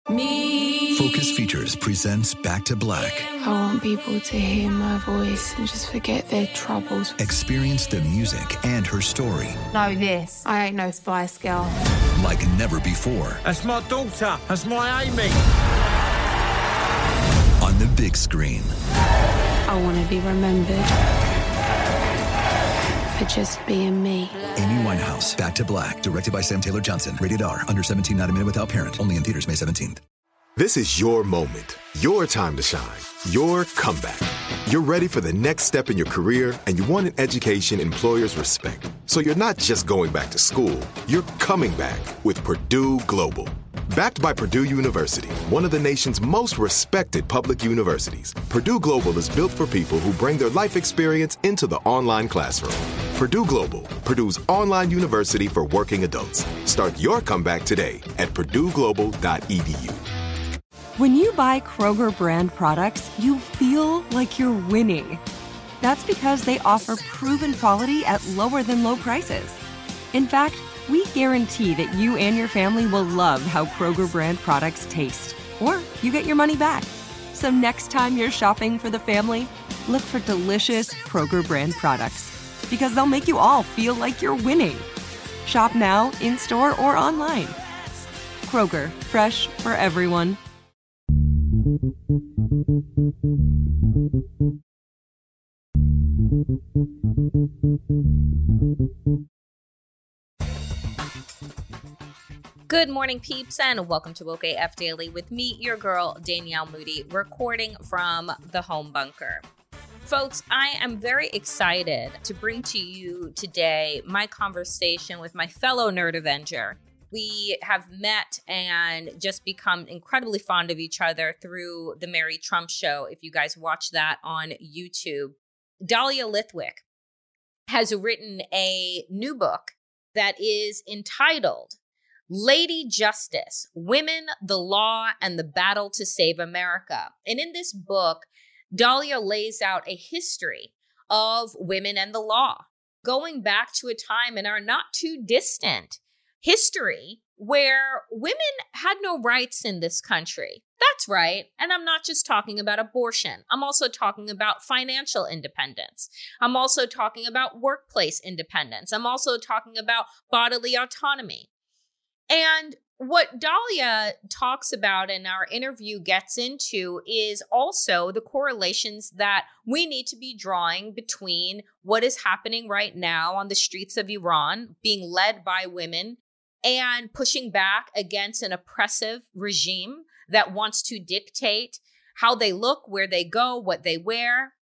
Me. Focus Features presents Back to Black. I want people to hear my voice and just forget their troubles. Experience the music and her story. Know this. I ain't no Spice Girl. Like never before. That's my daughter. That's my Amy. On the big screen. I want to be remembered for just being me. Amy Winehouse, Back to Black. Directed by Sam Taylor Johnson. Rated R. Under 17, not a minute without parent. Only in theaters May 17th. This is your moment, your time to shine, your comeback. You're ready for the next step in your career, and you want an education employers respect. So you're not just going back to school, you're coming back with Purdue Global. Backed by Purdue University, one of the nation's most respected public universities, Purdue Global is built for people who bring their life experience into the online classroom. Purdue Global, Purdue's online university for working adults. Start your comeback today at purdueglobal.edu. When you buy Kroger brand products, you feel like you're winning. That's because they offer proven quality at lower than low prices. In fact, we guarantee that you and your family will love how Kroger brand products taste, or you get your money back. So next time you're shopping for the family, look for delicious Kroger brand products, because they'll make you all feel like you're winning. Shop now, in-store, or online. Kroger, fresh for everyone. Good morning, peeps, and welcome to Woke AF Daily with me, your girl, Danielle Moody, recording from the home bunker. Folks, I am very excited to bring to you today my conversation with my fellow Nerd Avenger. We have met and just become incredibly fond of each other through the Mary Trump Show, if you guys watch that on YouTube. Dahlia Lithwick has written a new book that is entitled Lady Justice, Women, the Law, and the Battle to Save America. And in this book, Dahlia lays out a history of women and the law, going back to a time in our not too distant history where women had no rights in this country. That's right. And I'm not just talking about abortion. I'm also talking about financial independence. I'm also talking about workplace independence. I'm also talking about bodily autonomy. And what Dahlia talks about and our interview gets into is also the correlations that we need to be drawing between what is happening right now on the streets of Iran, being led by women, and pushing back against an oppressive regime that wants to dictate how they look, where they go, what they wear,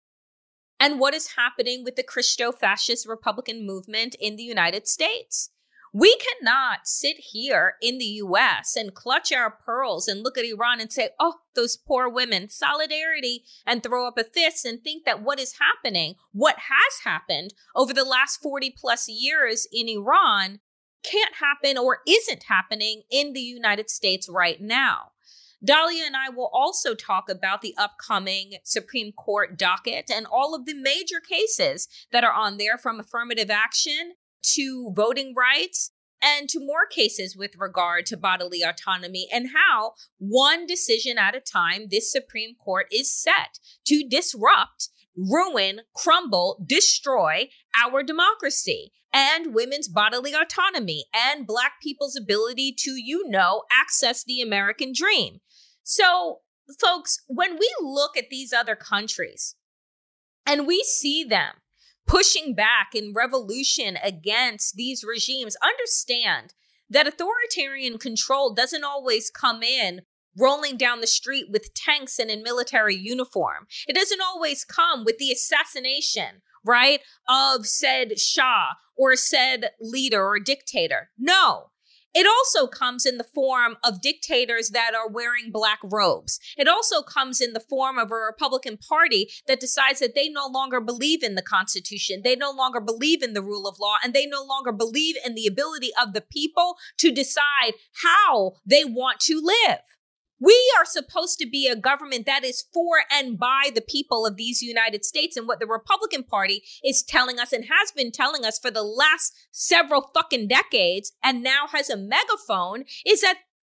and what is happening with the Christo-fascist Republican movement in the United States. We cannot sit here in the U.S. and clutch our pearls and look at Iran and say, oh, those poor women, solidarity, and throw up a fist and think that what is happening, what has happened over the last 40 plus years in Iran can't happen or isn't happening in the United States right now. Dahlia and I will also talk about the upcoming Supreme Court docket and all of the major cases that are on there, from affirmative action to voting rights and to more cases with regard to bodily autonomy, and how one decision at a time this Supreme Court is set to disrupt, ruin, crumble, destroy our democracy and women's bodily autonomy and Black people's ability to, access the American dream. So, folks, when we look at these other countries and we see them pushing back in revolution against these regimes, understand that authoritarian control doesn't always come in rolling down the street with tanks and in military uniform. It doesn't always come with the assassination, right, of said Shah or said leader or dictator. No. It also comes in the form of dictators that are wearing black robes. It also comes in the form of a Republican Party that decides that they no longer believe in the Constitution. They no longer believe in the rule of law, and they no longer believe in the ability of the people to decide how they want to live. We are supposed to be a government that is for and by the people of these United States. And what the Republican Party is telling us and has been telling us for the last several fucking decades, and now has a megaphone, is that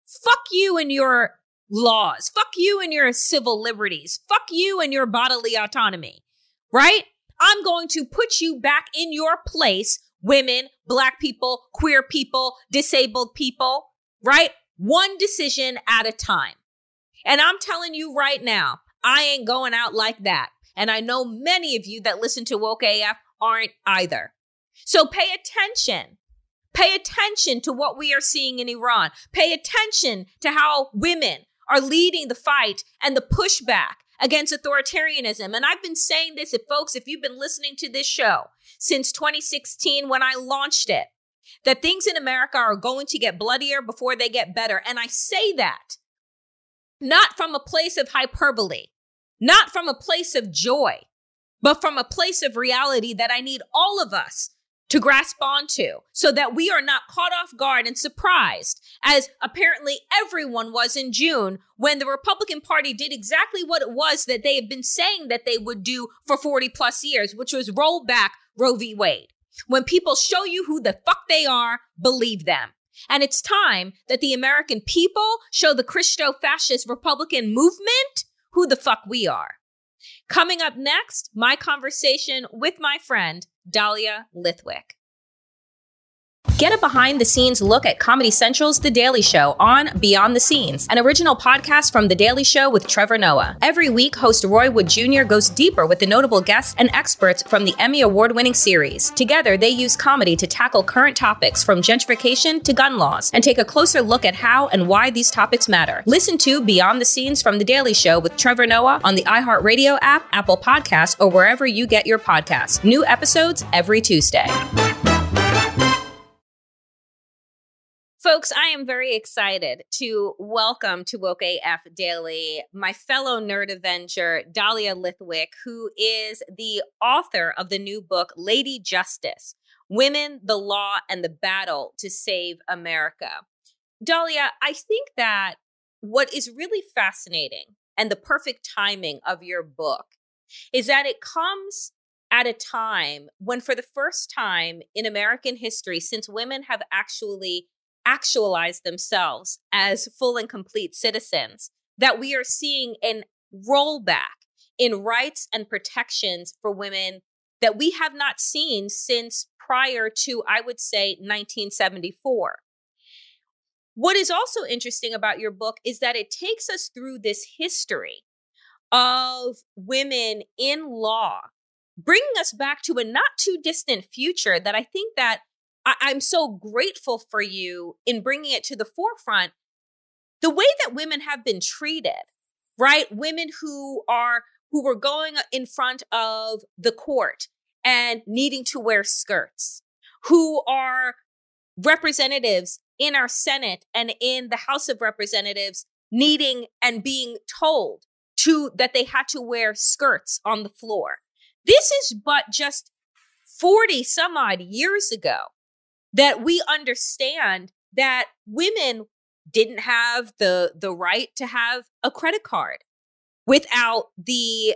Fuck you and your laws. Fuck you and your civil liberties. Fuck you and your bodily autonomy, right? I'm going to put you back in your place, women, Black people, queer people, disabled people, right? One decision at a time. And I'm telling you right now, I ain't going out like that. And I know many of you that listen to Woke AF aren't either. So pay attention. Pay attention to what we are seeing in Iran. Pay attention to how women are leading the fight and the pushback against authoritarianism. And I've been saying this, if you've been listening to this show since 2016 when I launched it, that things in America are going to get bloodier before they get better. And I say that not from a place of hyperbole, not from a place of joy, but from a place of reality that I need all of us to grasp onto so that we are not caught off guard and surprised, as apparently everyone was in June when the Republican Party did exactly what it was that they have been saying that they would do for 40 plus years, which was roll back Roe v. Wade. When people show you who the fuck they are, believe them. And it's time that the American people show the Christo-fascist Republican movement who the fuck we are. Coming up next, my conversation with my friend, Dahlia Lithwick. Get a behind-the-scenes look at Comedy Central's The Daily Show on Beyond the Scenes, an original podcast from The Daily Show with Trevor Noah. Every week, host Roy Wood Jr. goes deeper with the notable guests and experts from the Emmy Award-winning series. Together, they use comedy to tackle current topics from gentrification to gun laws and take a closer look at how and why these topics matter. Listen to Beyond the Scenes from The Daily Show with Trevor Noah on the iHeartRadio app, Apple Podcasts, or wherever you get your podcasts. New episodes every Tuesday. Folks, I am very excited to welcome to Woke AF Daily my fellow Nerd Avenger, Dahlia Lithwick, who is the author of the new book, Lady Justice, Women, the Law, and the Battle to Save America. Dahlia, I think that what is really fascinating and the perfect timing of your book is that it comes at a time when, for the first time in American history, since women have actualize themselves as full and complete citizens, that we are seeing a rollback in rights and protections for women that we have not seen since prior to, I would say, 1974. What is also interesting about your book is that it takes us through this history of women in law, bringing us back to a not too distant future that I think that I'm so grateful for you in bringing it to the forefront. The way that women have been treated, right? Women who were going in front of the court and needing to wear skirts, who are representatives in our Senate and in the House of Representatives needing and being told that they had to wear skirts on the floor. This is but just 40 some odd years ago that we understand that women didn't have the right to have a credit card without the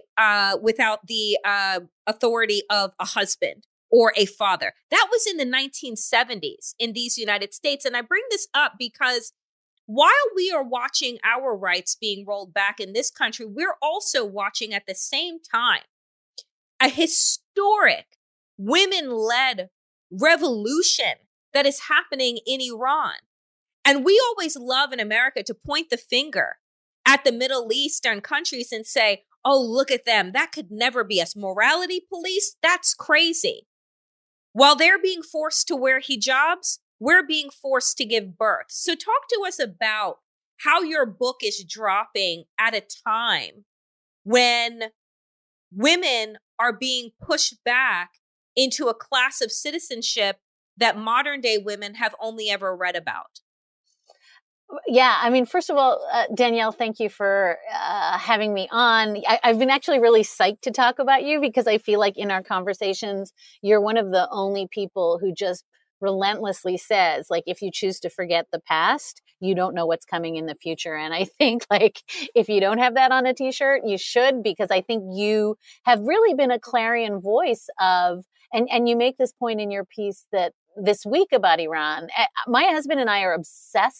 authority of a husband or a father. That was in the 1970s in these United States. And I bring this up because while we are watching our rights being rolled back in this country, we're also watching at the same time a historic women-led revolution that is happening in Iran. And we always love in America to point the finger at the Middle Eastern countries and say, oh, look at them. That could never be us. Morality police? That's crazy. While they're being forced to wear hijabs, we're being forced to give birth. So talk to us about how your book is dropping at a time when women are being pushed back into a class of citizenship that modern day women have only ever read about. Yeah, I mean, first of all, Danielle, thank you for having me on. I've been actually really psyched to talk about you because I feel like in our conversations, you're one of the only people who just relentlessly says, like, if you choose to forget the past, you don't know what's coming in the future. And I think, like, if you don't have that on a t-shirt, you should, because I think you have really been a clarion voice of, and you make this point in your piece that this week about Iran, my husband and I are obsessed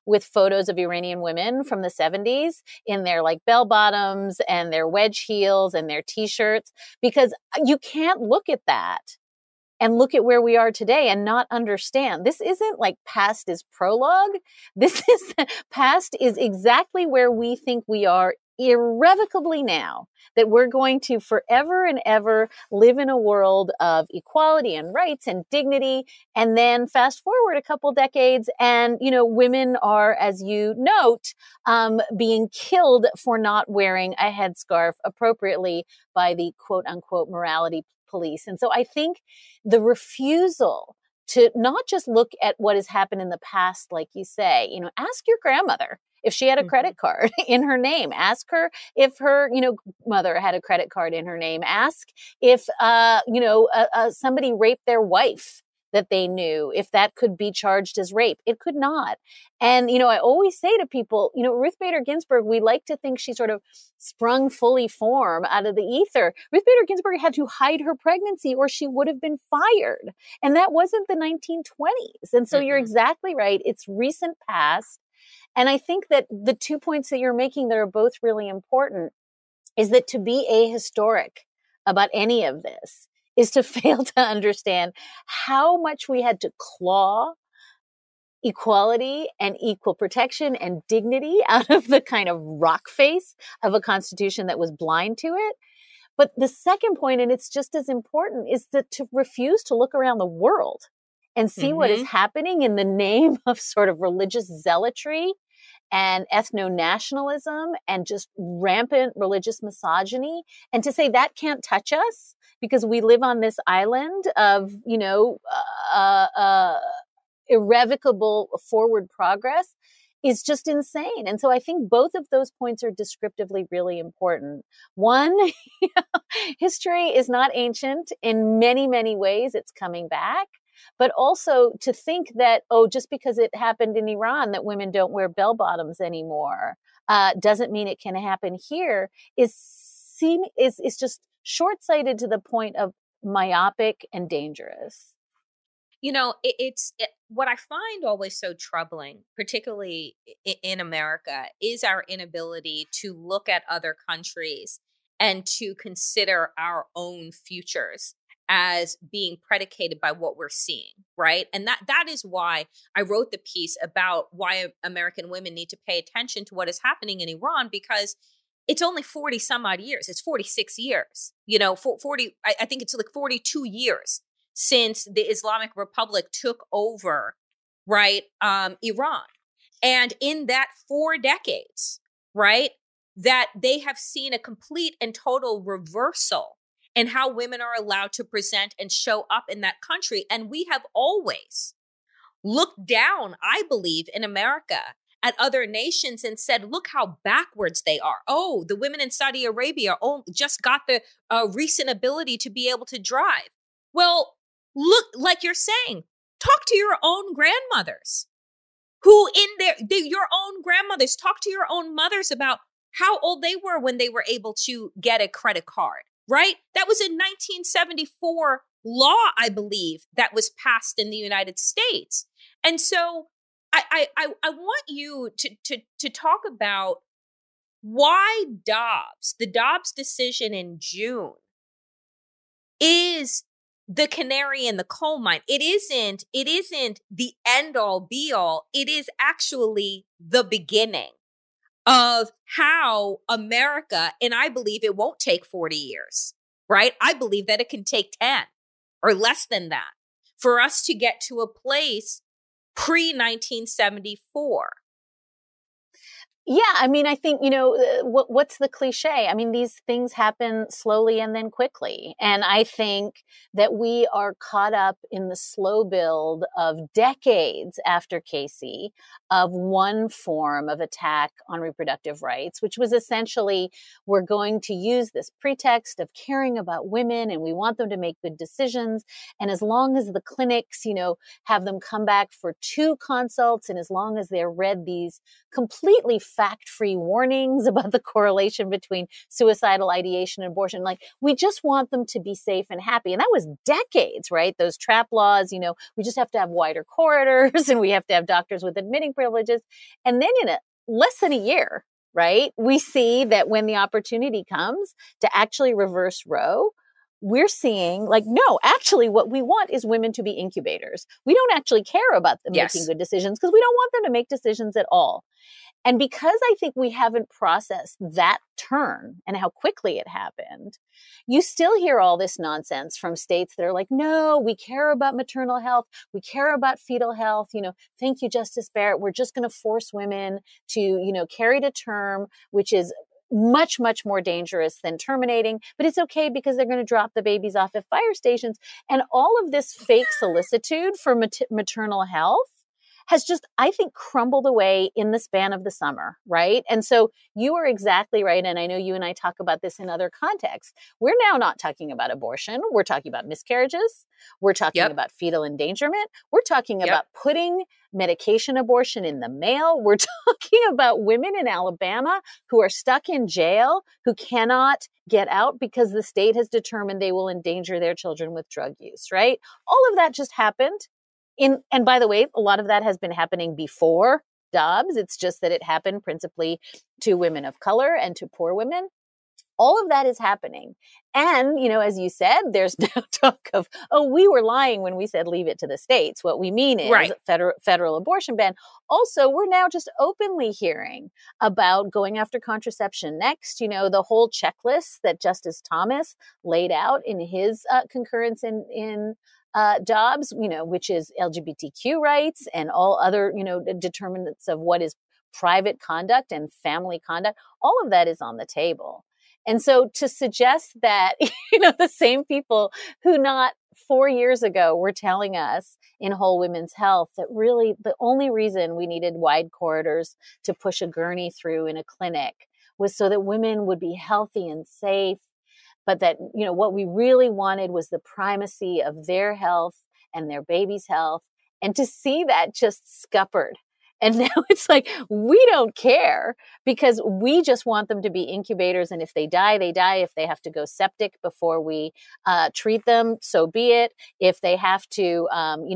with photos of Iranian women from the 70s in their like bell bottoms and their wedge heels and their t-shirts, because you can't look at that and look at where we are today and not understand. This isn't like past is prologue. This is past is exactly where we think we are irrevocably now, that we're going to forever and ever live in a world of equality and rights and dignity. And then fast forward a couple decades and, you know, women are, as you note, being killed for not wearing a headscarf appropriately by the quote unquote morality police. And so I think the refusal to not just look at what has happened in the past, like you say, you know, ask your grandmother if she had a credit card in her name. Ask her if her, you know, mother had a credit card in her name. Ask if, somebody raped their wife that they knew, if that could be charged as rape. It could not. And, you know, I always say to people, you know, Ruth Bader Ginsburg, we like to think she sort of sprung fully form out of the ether. Ruth Bader Ginsburg had to hide her pregnancy or she would have been fired. And that wasn't the 1920s. And so you're exactly right. It's recent past. And I think that the 2 points that you're making that are both really important is that to be ahistoric about any of this is to fail to understand how much we had to claw equality and equal protection and dignity out of the kind of rock face of a constitution that was blind to it. But the second point, and it's just as important, is that to refuse to look around the world and see what is happening in the name of sort of religious zealotry and ethno-nationalism and just rampant religious misogyny, and to say that can't touch us because we live on this island of, you know, irrevocable forward progress is just insane. And so I think both of those points are descriptively really important. One, history is not ancient in many, many ways. It's coming back. But also to think that, oh, just because it happened in Iran that women don't wear bell bottoms anymore, doesn't mean it can happen here is just short-sighted to the point of myopic and dangerous. You know, what I find always so troubling, particularly in America, is our inability to look at other countries and to consider our own futures as being predicated by what we're seeing, right? And that is why I wrote the piece about why American women need to pay attention to what is happening in Iran, because it's only 40 some odd years. It's 46 years, you know, 40, I think it's like 42 years since the Islamic Republic took over, right, Iran. And in that 4 decades, right, that they have seen a complete and total reversal in how women are allowed to present and show up in that country. And we have always looked down, I believe, in America at other nations and said, look how backwards they are. Oh, the women in Saudi Arabia just got the recent ability to be able to drive. Well, look, like you're saying, talk to your own grandmothers who your own grandmothers, talk to your own mothers about how old they were when they were able to get a credit card, right? That was a 1974 law, I believe, that was passed in the United States. And so I want you to talk about why the Dobbs decision in June is the canary in the coal mine. It isn't the end all be all. It is actually the beginning of how America, and I believe it won't take 40 years, right? I believe that it can take 10 or less than that for us to get to a place pre-1974. Yeah, I mean, I think, what's the cliche? I mean, these things happen slowly and then quickly. And I think that we are caught up in the slow build of decades after Casey of one form of attack on reproductive rights, which was essentially, we're going to use this pretext of caring about women and we want them to make good decisions. And as long as the clinics, have them come back for 2 consults, and as long as they're read these completely fact-free warnings about the correlation between suicidal ideation and abortion. Like, we just want them to be safe and happy. And that was decades, right? Those trap laws, we just have to have wider corridors and we have to have doctors with admitting privileges. And then in less than a year, right, we see that when the opportunity comes to actually reverse Roe, we're seeing no, actually what we want is women to be incubators. We don't actually care about them making good decisions because we don't want them to make decisions at all. And because I think we haven't processed that turn and how quickly it happened, you still hear all this nonsense from states that are like, no, we care about maternal health. We care about fetal health. Thank you, Justice Barrett. We're just going to force women to, carry to term, which is much, much more dangerous than terminating, but it's okay because they're going to drop the babies off at fire stations. And all of this fake solicitude for maternal health has just, I think, crumbled away in the span of the summer, right? And so you are exactly right. And I know you and I talk about this in other contexts. We're now not talking about abortion. We're talking about miscarriages. We're talking about fetal endangerment. We're talking about putting medication abortion in the mail. We're talking about women in Alabama who are stuck in jail, who cannot get out because the state has determined they will endanger their children with drug use, right? All of that just happened. And by the way, a lot of that has been happening before Dobbs. It's just that it happened principally to women of color and to poor women. All of that is happening. And, as you said, there's now talk of, we were lying when we said leave it to the states. What we mean is federal abortion ban. Also, we're now just openly hearing about going after contraception next. The whole checklist that Justice Thomas laid out in his concurrence in Dobbs, which is LGBTQ rights and all other, determinants of what is private conduct and family conduct. All of that is on the table. And so to suggest that, the same people who not 4 years ago were telling us in Whole Women's Health that really the only reason we needed wide corridors to push a gurney through in a clinic was so that women would be healthy and safe, but that, what we really wanted was the primacy of their health and their baby's health. And to see that just scuppered. And now it's like, we don't care because we just want them to be incubators. And if they die, they die. If they have to go septic before we treat them, so be it. If they have to,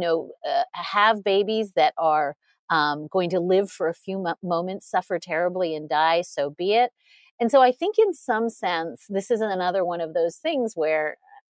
have babies that are going to live for a few moments, suffer terribly and die, so be it. And so I think in some sense, this is another one of those things where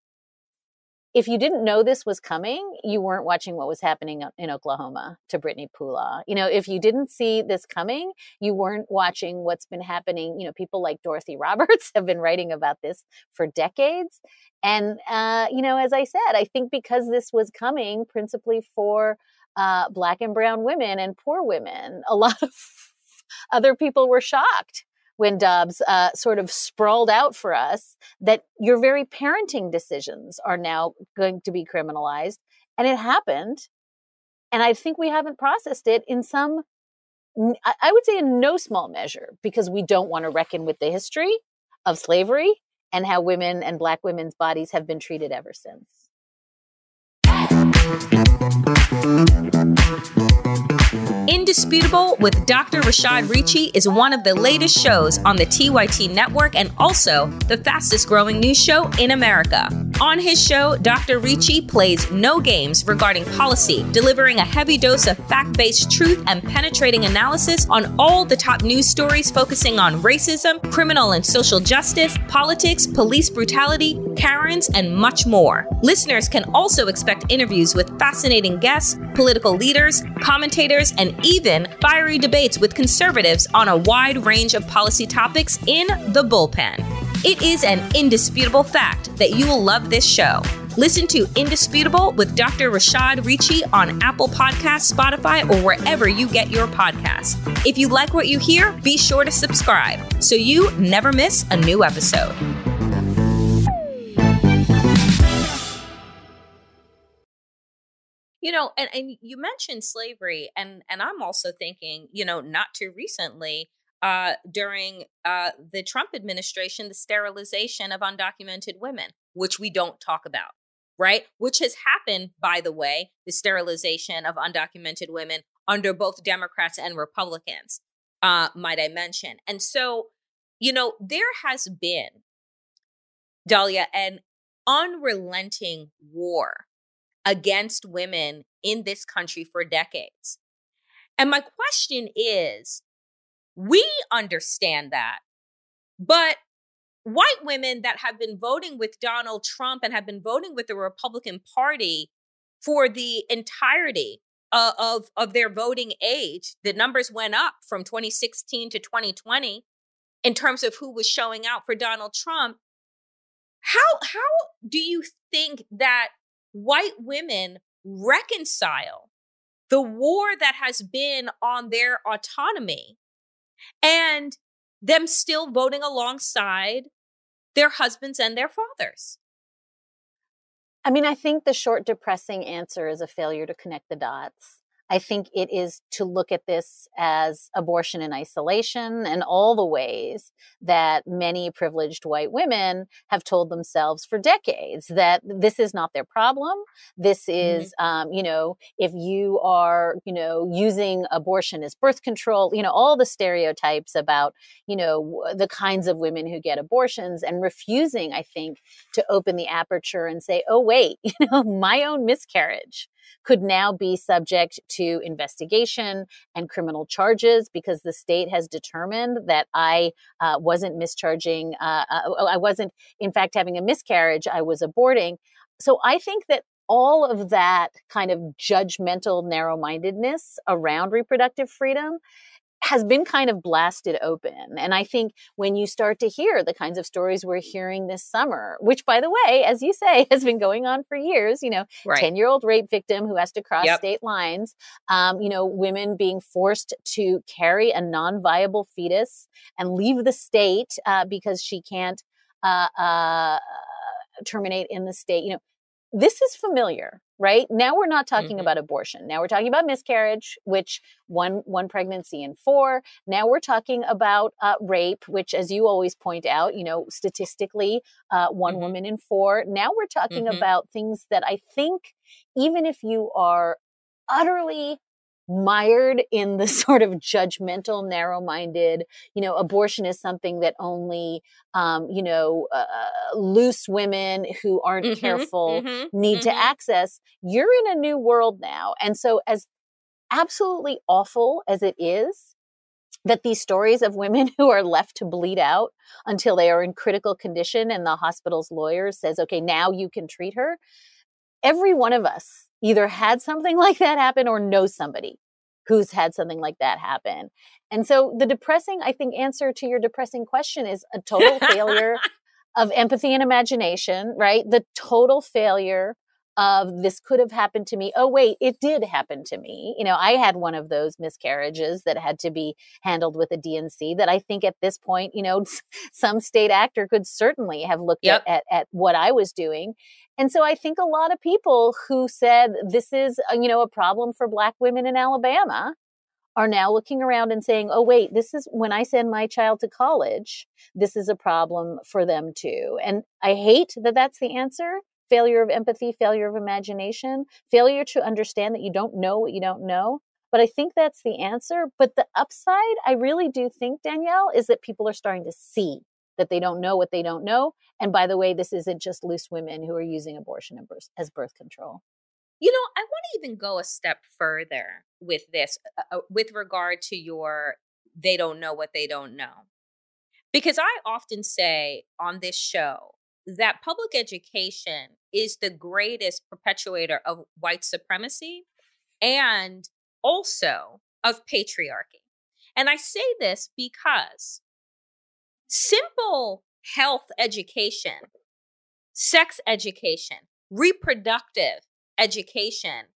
if you didn't know this was coming, you weren't watching what was happening in Oklahoma to Brittany Pula. If you didn't see this coming, you weren't watching what's been happening. People like Dorothy Roberts have been writing about this for decades. And, as I said, I think because this was coming principally for Black and brown women and poor women, a lot of other people were shocked when Dobbs sort of sprawled out for us that your very parenting decisions are now going to be criminalized. And it happened. And I think we haven't processed it in some, I would say in no small measure, because we don't want to reckon with the history of slavery and how women and Black women's bodies have been treated ever since. Indisputable with Dr. Rashad Richey is one of the latest shows on the TYT network and also the fastest growing news show in America. On his show, Dr. Richey plays no games regarding policy, delivering a heavy dose of fact-based truth and penetrating analysis on all the top news stories focusing on racism, criminal and social justice, politics, police brutality, Karens, and much more. Listeners can also expect interviews with fascinating guests, political leaders, commentators, and even fiery debates with conservatives on a wide range of policy topics in the bullpen. It is an indisputable fact that you will love this show. Listen to Indisputable with Dr. Rashad Richey on Apple Podcasts, Spotify, or wherever you get your podcasts. If you like what you hear, be sure to subscribe so you never miss a new episode. And you mentioned slavery, and I'm also thinking, not too recently, during the Trump administration, the sterilization of undocumented women, which we don't talk about, right? Which has happened, by the way, the sterilization of undocumented women under both Democrats and Republicans. might I mention. And so, there has been, Dahlia, an unrelenting war against women in this country for decades. And my question is, we understand that, but white women that have been voting with Donald Trump and have been voting with the Republican Party for the entirety of their voting age, the numbers went up from 2016 to 2020 in terms of who was showing out for Donald Trump. How do you think that white women reconcile the war that has been on their autonomy and them still voting alongside their husbands and their fathers? I mean, I think the short, depressing answer is a failure to connect the dots. I think it is to look at this as abortion in isolation and all the ways that many privileged white women have told themselves for decades that this is not their problem. This is, if you are, using abortion as birth control, all the stereotypes about, the kinds of women who get abortions, and refusing, I think, to open the aperture and say, oh, wait, my own miscarriage could now be subject to investigation and criminal charges because the state has determined that I wasn't mischarging. I wasn't, in fact, having a miscarriage. I was aborting. So I think that all of that kind of judgmental narrow-mindedness around reproductive freedom has been kind of blasted open. And I think when you start to hear the kinds of stories we're hearing this summer, which, by the way, as you say, has been going on for years, 10-year-old rape victim who has to cross state lines, women being forced to carry a non-viable fetus and leave the state because she can't terminate in the state. This is familiar, right? Now we're not talking about abortion. Now we're talking about miscarriage, which one pregnancy in 4. Now we're talking about rape, which, as you always point out, statistically, one woman in 4. Now we're talking about things that I think, even if you are utterly mired in the sort of judgmental, narrow-minded, abortion is something that only, loose women who aren't careful need to access. You're in a new world now. And so as absolutely awful as it is that these stories of women who are left to bleed out until they are in critical condition and the hospital's lawyer says, okay, now you can treat her. Every one of us either had something like that happen or knows somebody who's had something like that happen. And so the depressing, I think, answer to your depressing question is a total failure of empathy and imagination, right? The total failure of this could have happened to me. Oh, wait, it did happen to me. I had one of those miscarriages that had to be handled with a DNC that I think at this point, some state actor could certainly have looked at what I was doing. And so I think a lot of people who said this is, a problem for Black women in Alabama are now looking around and saying, oh, wait, this is when I send my child to college, this is a problem for them too. And I hate that that's the answer. Failure of empathy, failure of imagination, failure to understand that you don't know what you don't know. But I think that's the answer. But the upside, I really do think, Danielle, is that people are starting to see that they don't know what they don't know. And by the way, this isn't just loose women who are using abortion as birth control. I want to even go a step further with this, with regard to your, they don't know what they don't know. Because I often say on this show that public education is the greatest perpetuator of white supremacy and also of patriarchy. And I say this because simple health education, sex education, reproductive education,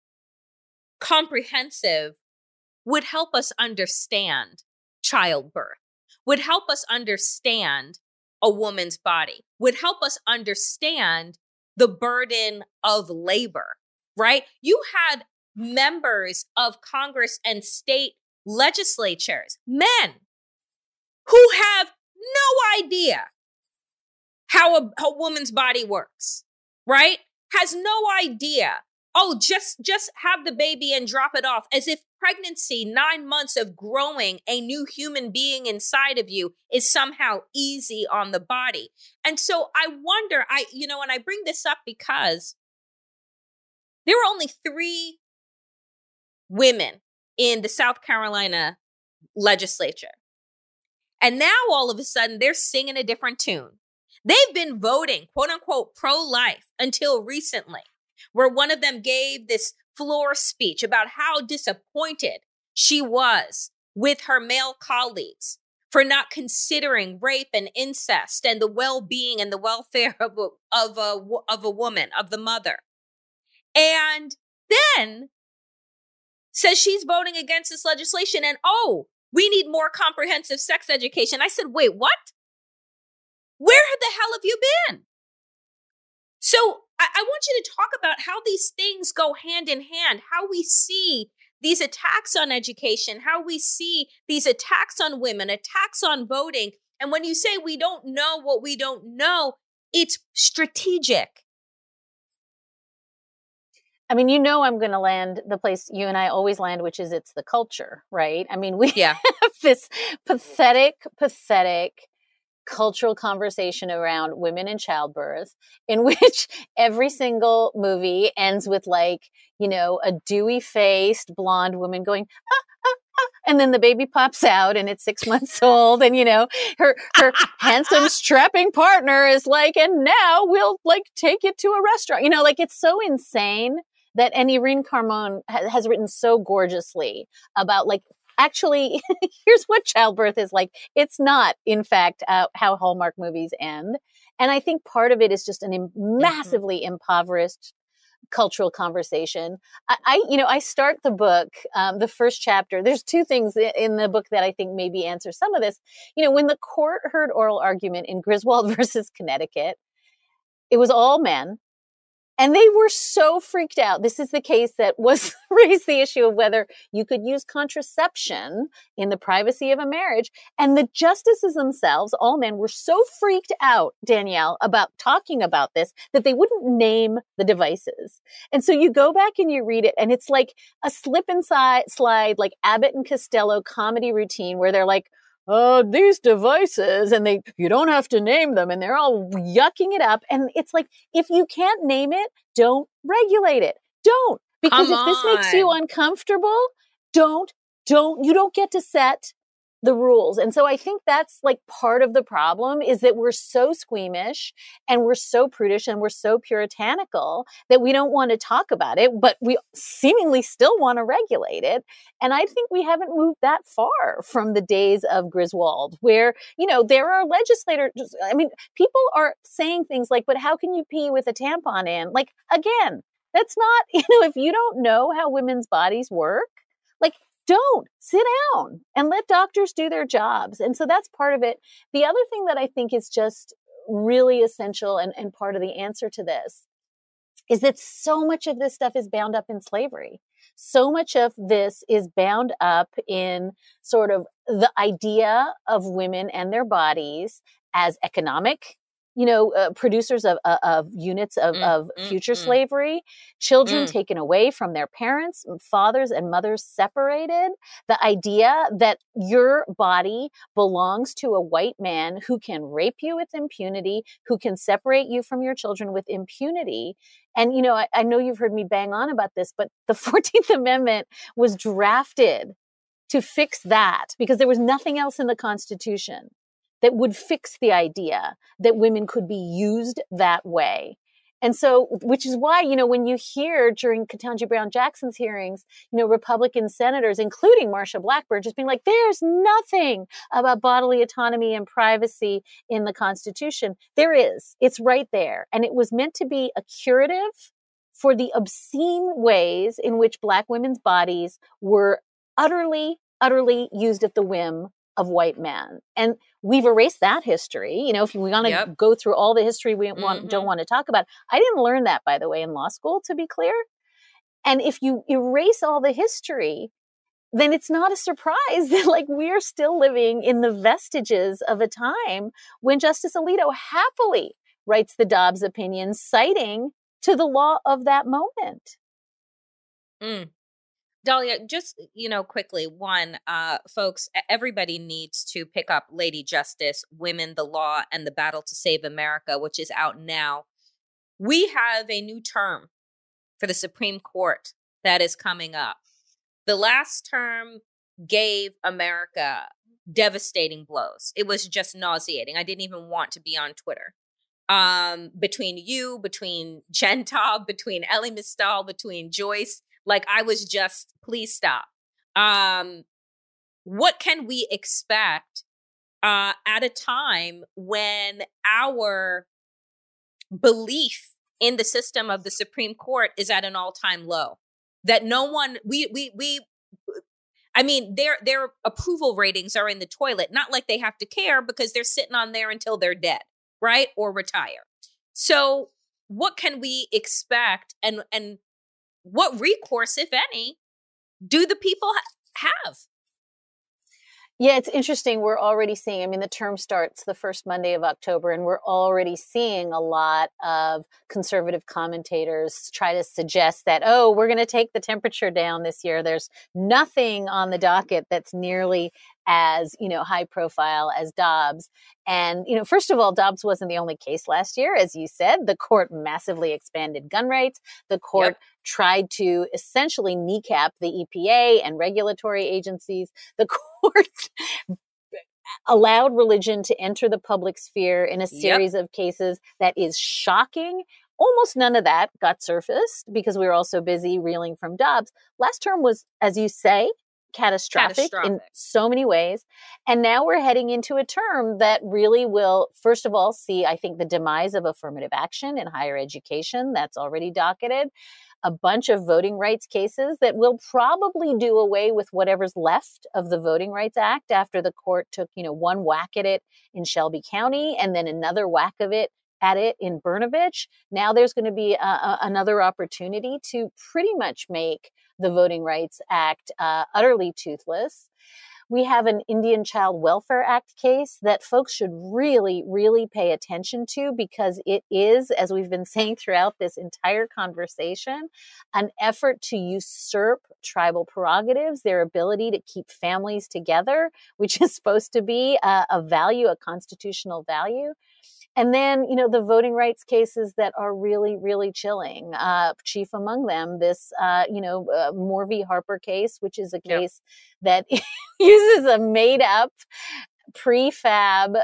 comprehensive, would help us understand childbirth, would help us understand a woman's body, would help us understand the burden of labor, right? You had members of Congress and state legislatures, men, who have no idea how a woman's body works, right? Has no idea oh, just have the baby and drop it off, as if pregnancy, 9 months of growing a new human being inside of you, is somehow easy on the body. And so I wonder, and I bring this up because there were only 3 women in the South Carolina legislature. And now all of a sudden they're singing a different tune. They've been voting, quote unquote, pro-life until recently, where one of them gave this floor speech about how disappointed she was with her male colleagues for not considering rape and incest and the well-being and the welfare of a woman, of the mother. And then says she's voting against this legislation and, we need more comprehensive sex education. I said, wait, what? Where the hell have you been? So I want you to talk about how these things go hand in hand, how we see these attacks on education, how we see these attacks on women, attacks on voting. And when you say we don't know what we don't know, it's strategic. I mean, I'm going to land the place you and I always land, which is it's the culture, right? I mean, we have this pathetic cultural conversation around women in childbirth in which every single movie ends with a dewy-faced blonde woman going, and then the baby pops out and it's 6 months old. And, her handsome strapping partner is like, and now we'll take it to a restaurant. It's so insane that, and Irene Carmon has written so gorgeously about actually, here's what childbirth is like. It's not, in fact, how Hallmark movies end. And I think part of it is just massively impoverished cultural conversation. I start the book, the first chapter. There's 2 things in the book that I think maybe answer some of this. When the court heard oral argument in Griswold versus Connecticut, it was all men. And they were so freaked out. This is the case that raised the issue of whether you could use contraception in the privacy of a marriage. And the justices themselves, all men, were so freaked out, Danielle, about talking about this that they wouldn't name the devices. And so you go back and you read it, and it's like a slip and slide, like Abbott and Costello comedy routine where they're like, these devices, and you don't have to name them, and they're all yucking it up. And it's like, if you can't name it, don't regulate it. Don't. Because if this makes you uncomfortable, you don't get to set the rules. And so I think that's part of the problem, is that we're so squeamish and we're so prudish and we're so puritanical that we don't want to talk about it, but we seemingly still want to regulate it. And I think we haven't moved that far from the days of Griswold, where, there are legislators. I mean, people are saying things like, but how can you pee with a tampon in? Again, that's not, if you don't know how women's bodies work, don't sit down and let doctors do their jobs. And so that's part of it. The other thing that I think is just really essential and part of the answer to this is that so much of this stuff is bound up in slavery. So much of this is bound up in sort of the idea of women and their bodies as economic producers of units of future slavery, children taken away from their parents, fathers and mothers separated. The idea that your body belongs to a white man who can rape you with impunity, who can separate you from your children with impunity. And, I know you've heard me bang on about this, but the 14th Amendment was drafted to fix that because there was nothing else in the Constitution that would fix the idea that women could be used that way. And so, which is why, when you hear during Ketanji Brown Jackson's hearings, Republican senators, including Marsha Blackburn, just being like, there's nothing about bodily autonomy and privacy in the Constitution. There is. It's right there. And it was meant to be a curative for the obscene ways in which Black women's bodies were utterly used at the whim of white men. And we've erased that history. If we want to go through all the history we don't want to talk about. I didn't learn that, by the way, in law school, to be clear. And if you erase all the history, then it's not a surprise that we're still living in the vestiges of a time when Justice Alito happily writes the Dobbs opinion, citing to the law of that moment. Mm. Dahlia, just, quickly, one, folks, everybody needs to pick up Lady Justice, Women, the Law, and the Battle to Save America, which is out now. We have a new term for the Supreme Court that is coming up. The last term gave America devastating blows. It was just nauseating. I didn't even want to be on Twitter. Between you, between Jen Taub, between Elie Mystal, between Joyce, like I was just, please stop. What can we expect at a time when our belief in the system of the Supreme Court is at an all-time low? That no one, I mean, their approval ratings are in the toilet. Not like they have to care because they're sitting on there until they're dead, right? Or retire. So what can we expect and what recourse, if any, do the people have? Yeah, it's interesting. We're already seeing, the term starts the first Monday of October, and we're already seeing a lot of conservative commentators try to suggest that, we're going to take the temperature down this year. There's nothing on the docket that's nearly as, high profile as Dobbs. And, first of all, Dobbs wasn't the only case last year. As you said, the court massively expanded gun rights. The court tried to essentially kneecap the EPA and regulatory agencies. The court allowed religion to enter the public sphere in a series of cases that is shocking. Almost none of that got surfaced because we were all so busy reeling from Dobbs. Last term was, as you say, catastrophic in so many ways. And now we're heading into a term that really will, first of all, see, I think, the demise of affirmative action in higher education. That's already docketed. A bunch of voting rights cases that will probably do away with whatever's left of the Voting Rights Act after the court took, one whack at it in Shelby County and then another whack of it at it in Brnovich. Now there's going to be another opportunity to pretty much make the Voting Rights Act utterly toothless. We have an Indian Child Welfare Act case that folks should really, really pay attention to because it is, as we've been saying throughout this entire conversation, an effort to usurp tribal prerogatives, their ability to keep families together, which is supposed to be a value, a constitutional value. And then, the voting rights cases that are really, really chilling. Chief among them, this, Moore v. Harper case, which is a case that uses a made-up prefab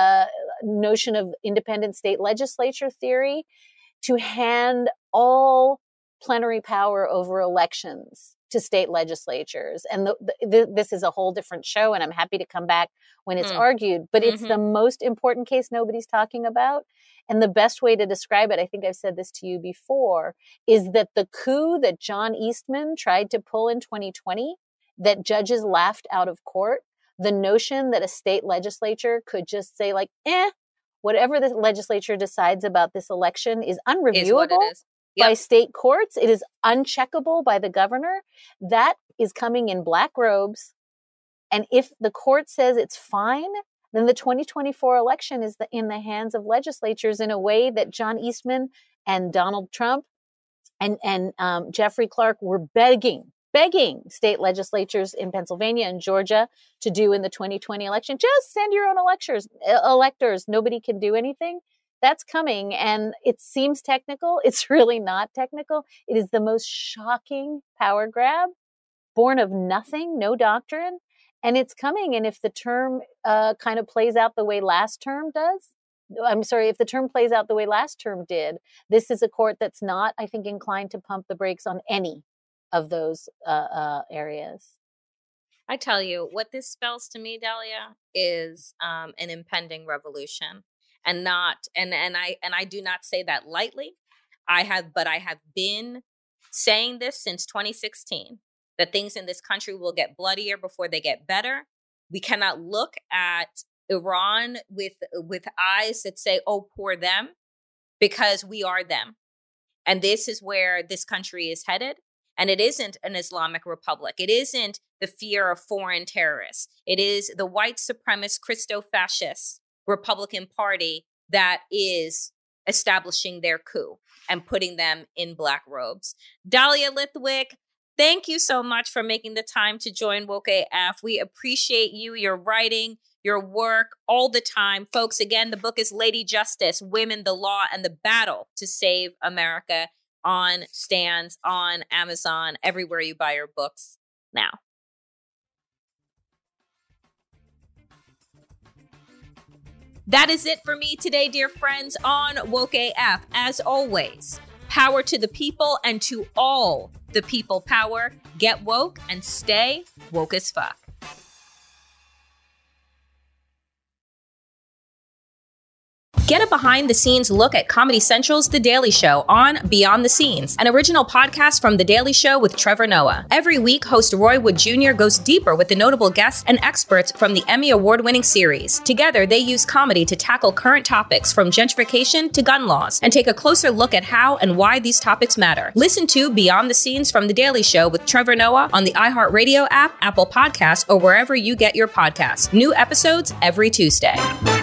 notion of independent state legislature theory to hand all plenary power over elections to state legislatures. And this is a whole different show, and I'm happy to come back when it's argued, but it's the most important case nobody's talking about. And the best way to describe it, I think I've said this to you before, is that the coup that John Eastman tried to pull in 2020, that judges laughed out of court, the notion that a state legislature could just say whatever the legislature decides about this election is unreviewable by state courts. It is uncheckable by the governor. That is coming in black robes. And if the court says it's fine, then the 2024 election is in the hands of legislatures in a way that John Eastman and Donald Trump and Jeffrey Clark were begging state legislatures in Pennsylvania and Georgia to do in the 2020 election. Just send your own electors. Nobody can do anything. That's coming, and it seems technical. It's really not technical. It is the most shocking power grab, born of nothing, no doctrine, and it's coming. And if the term kind of plays out the way last term if the term plays out the way last term did, this is a court that's not, I think, inclined to pump the brakes on any of those areas. I tell you, what this spells to me, Dahlia, is an impending revolution. And I do not say that lightly. I have been saying this since 2016, that things in this country will get bloodier before they get better. We cannot look at Iran with eyes that say, oh, poor them, because we are them. And this is where this country is headed. And it isn't an Islamic republic. It isn't the fear of foreign terrorists. It is the white supremacist Christo-fascist Republican Party that is establishing their coup and putting them in black robes. Dahlia Lithwick, Thank you so much for making the time to join Woke AF. We appreciate you, your writing, your work all the time. Folks, again, the book is Lady Justice, Women, the Law, and the Battle to Save America, on stands, on Amazon, everywhere you buy your books now. That is it for me today, dear friends, on Woke AF. As always, power to the people and to all the people power. Get woke and stay woke as fuck. Get a behind-the-scenes look at Comedy Central's The Daily Show on Beyond the Scenes, an original podcast from The Daily Show with Trevor Noah. Every week, host Roy Wood Jr. goes deeper with the notable guests and experts from the Emmy Award-winning series. Together, they use comedy to tackle current topics from gentrification to gun laws and take a closer look at how and why these topics matter. Listen to Beyond the Scenes from The Daily Show with Trevor Noah on the iHeartRadio app, Apple Podcasts, or wherever you get your podcasts. New episodes every Tuesday.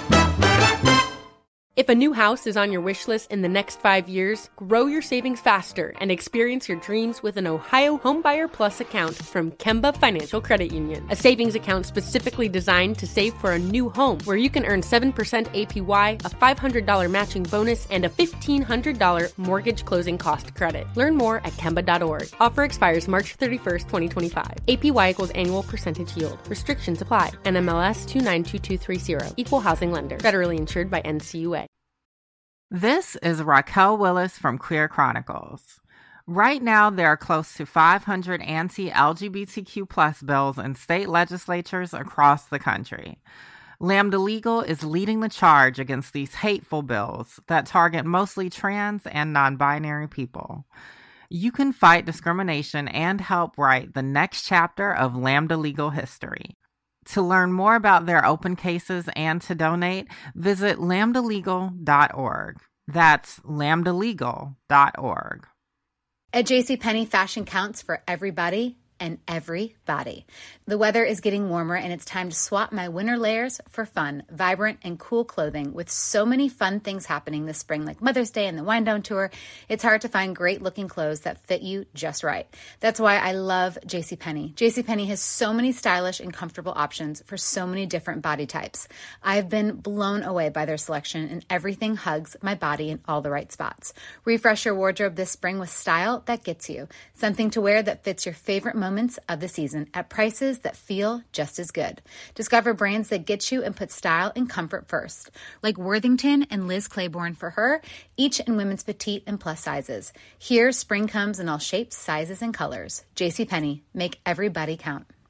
If a new house is on your wish list in the next 5 years, grow your savings faster and experience your dreams with an Ohio Homebuyer Plus account from Kemba Financial Credit Union. A savings account specifically designed to save for a new home, where you can earn 7% APY, a $500 matching bonus, and a $1,500 mortgage closing cost credit. Learn more at Kemba.org. Offer expires March 31st, 2025. APY equals annual percentage yield. Restrictions apply. NMLS 292230. Equal housing lender. Federally insured by NCUA. This is Raquel Willis from Queer Chronicles. Right now, there are close to 500 anti-LGBTQ+ bills in state legislatures across the country. Lambda Legal is leading the charge against these hateful bills that target mostly trans and non-binary people. You can fight discrimination and help write the next chapter of Lambda Legal history. To learn more about their open cases and to donate, visit lambdalegal.org. That's lambdalegal.org. At JCPenney, fashion counts for everybody and everybody. The weather is getting warmer, and it's time to swap my winter layers for fun, vibrant, and cool clothing. With so many fun things happening this spring, like Mother's Day and the Wind Down Tour, it's hard to find great-looking clothes that fit you just right. That's why I love JCPenney. JCPenney has so many stylish and comfortable options for so many different body types. I've been blown away by their selection, and everything hugs my body in all the right spots. Refresh your wardrobe this spring with style that gets you. Something to wear that fits your favorite moments of the season at prices that feel just as good. Discover brands that get you and put style and comfort first, like Worthington and Liz Claiborne for her, each in women's petite and plus sizes. Here, spring comes in all shapes, sizes, and colors. JCPenney, make everybody count.